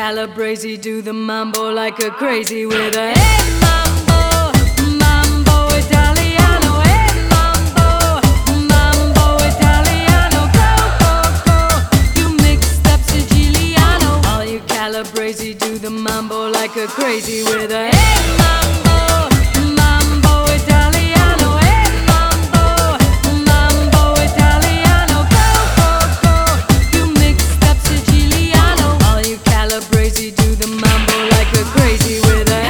Calabrese do the mambo like a crazy with a hey mambo, mambo Italiano, hey mambo, mambo Italiano, go, go, go. You mixed up Siciliano. All you Calabrese do the mambo like a crazy with a hey mambo, mambo Italiano, hey mambo, mambo Italiano, go, go, go. You mixed up Siciliano. All you Calabrese do the mambo like a crazy with a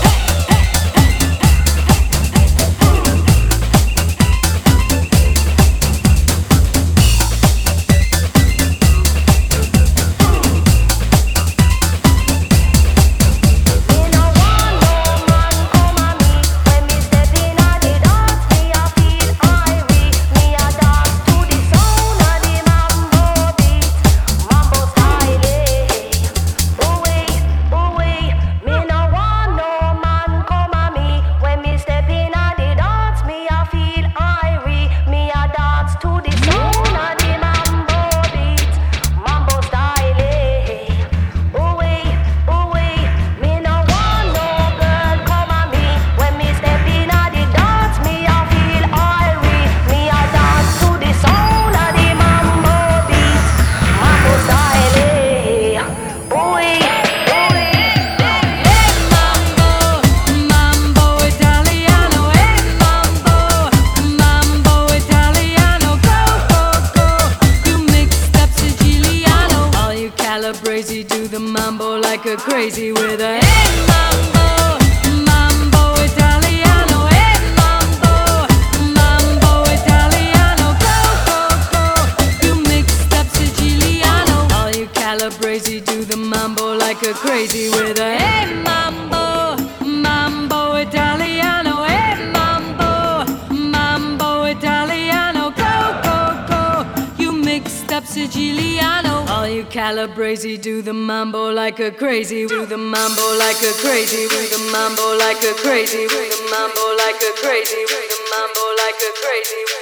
Calabrese do the mambo like a crazy with a hey mambo, mambo Italiano, hey mambo, mambo Italiano, go, go, go. You mixed up Siciliano. All you Calabrese do the mambo like a crazy with a hey mambo, mambo Italiano, hey mambo, mambo Italiano, go, go, go. You mixed up Siciliano. All you Calabrese do the mambo like a crazy, do the mambo like a crazy, do the mambo like a crazy, do the mambo like a crazy, do the mambo like a crazy.